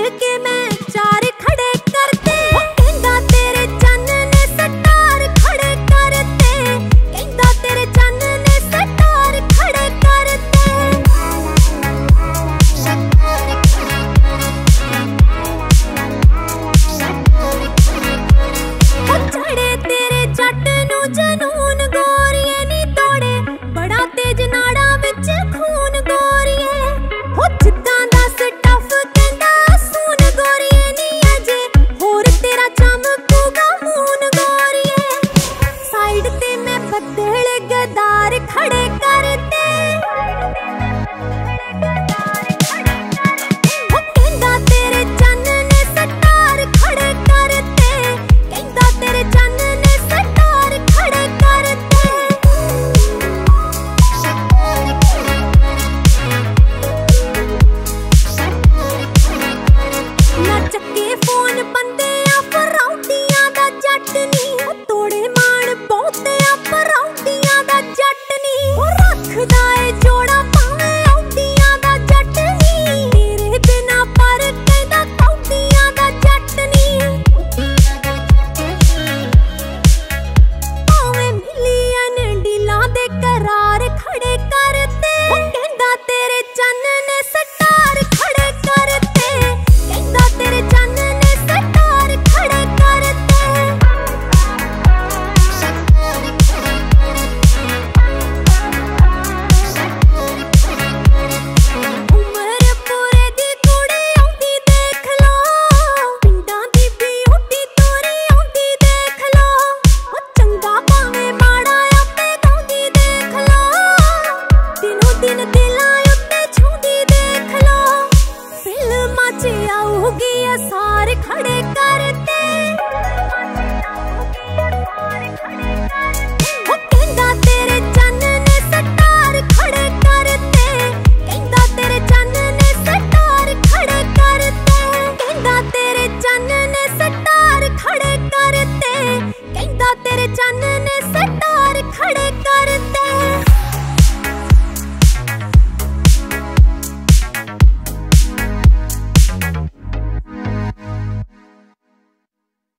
के मैं चार खड़े करते, कहंदा तेरे चन्न ने सटार खड़े करते, कहंदा तेरे चन्न ने सटार खड़े करते। चढ़े तेरे जट नू जनून गोरिए नी तोड़े, बड़ा तेज नाड़ा विच खून गोरिए, हो जिद्दां दा स्टफ कहंदा सून गोरिए नी अजे, होर तेरा चमकूगा मून गोरिए। साइड ते मैं बदल गदार खड़े करते, हो कहंदा तेरे चन्न ने सटार खड़े करते, कहंदा तेरे चन्न ने सटार खड़े करते। ना चक्के फोन बंदे आ फराउंडियां दा जट नी, तोड़े मान बहुते आ फराउंडियां दा जट नी, रखदा ए जोड़ा भावें औंदियां दा जट नी, तेरे बिना पर कहंदा कौंदियां दा जट नी। भावें मिलियन डीलां दे करार खड़े करते, कहंदा तेरे चन्न ने सटार खड़े करते, कहंदा तेरे चन्न ने सटार खड़े करते। उमर पूरे दी कुड़ी औंदी देख लो, पिंडां दी ब्यूटी तोरी औंदी देख लो, ओ चंगा भावें माड़ा आपे गाउंदी देख लो, दिनों दिन दिलां उत्ते छूंदी देख लो, फिल्मां च आऊगी असार खड़े करते। ओ कहंदा तेरे चन्न ने सटार खड़े करते, कहंदा तेरे चन्न ने सटार खड़े करते, कहंदा तेरे चन्न ने सटार खड़े करते, कहंदा तेरे चन्न ने सटार खड़े करते।